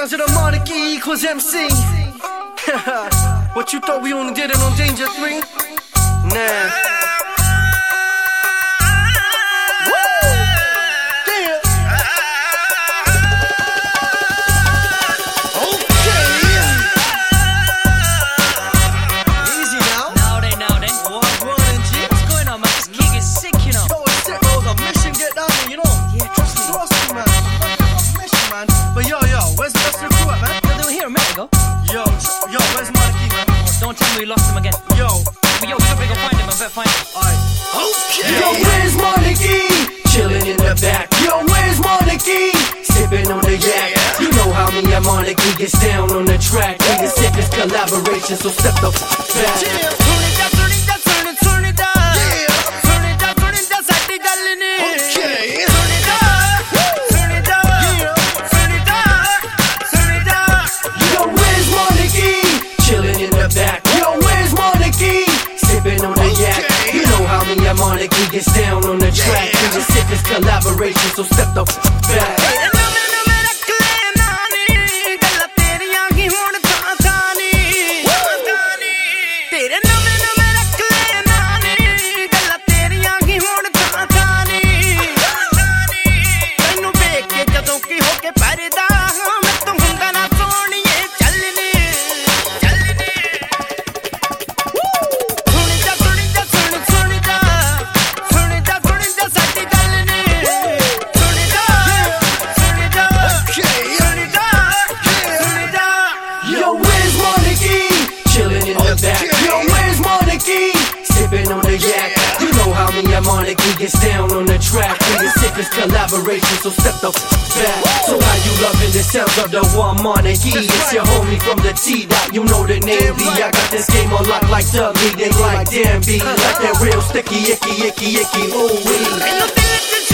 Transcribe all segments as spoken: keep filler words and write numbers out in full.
sounds of the monarchy equals M C. What you thought we only did it on Danger three? Nah. Yo, yo, where's Monarchy, man? Oh, don't tell me we lost him again. Yo, yo, we gotta go find him, I better find him. Alright. Okay. Yo, where's Monarchy? Chillin' in the back. Yo, where's Monarchy? Sippin' on the yak. You know how me and Monarchy gets down on the track. We the sickest collaboration, so step the f*** back. Turn it up, turn it up, turn it, turn it up. Yeah. Turn it up, turn it up, sati dalne. Okay. Turn it up, turn it up. Yeah. Turn it up, turn it up. Yo, where's Monarchy? Chillin' in the back. Yo, where's Monarchy? Sippin' on the yak. You know how me and Monarchy gets down on the track. We the sickest collaboration, so step the f*** back. Monarchy gets down on the track. We the sickest collaboration, so step the f*** back. So how you loving the sounds of the one Monarchy? It's your homie from the T dot, you know the name B. I got this game on lock like Dudley, they like damn B. Like that real sticky, icky, icky, icky, ooh wee.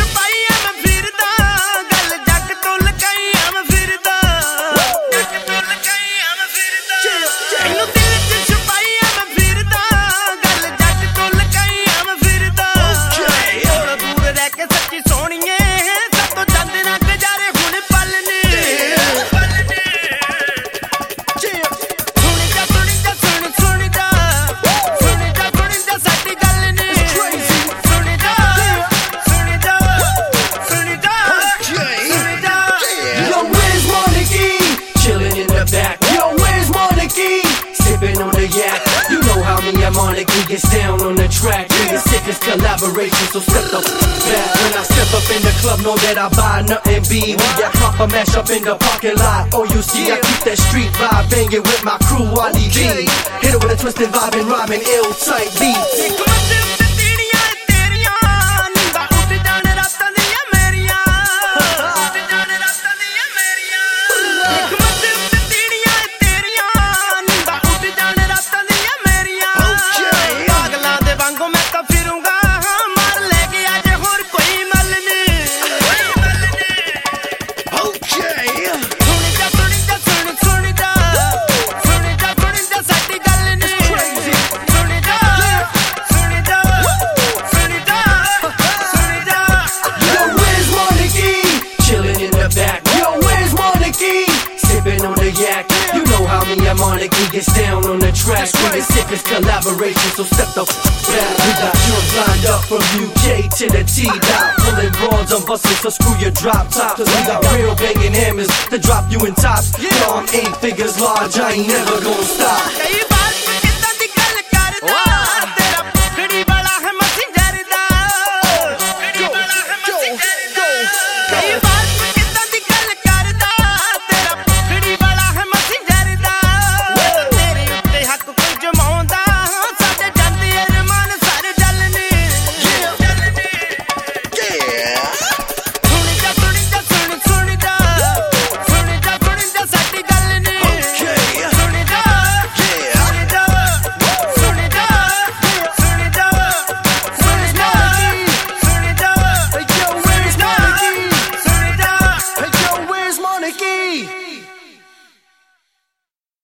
You know how me and Monarchy gets down on the track. We the sickest collaboration, so step the f*** back. When I step up in the club, know that I buy nothing B. We got proper mash up in the parking lot. Oh, you see, I keep that street vibe banging with my crew, Wally B. Hit it with a twisted vibe and rhyming ill tight beats. You know how me and Monarchy gets down on the track. We the sickest collaboration, so step the f*** back. We got drums lined up from U K to the T dot, pulling bronze on buses, so screw your drop top. Cause we got real banging hammers to drop you in tops. Yo, I'm eight figures large, I ain't never gonna stop.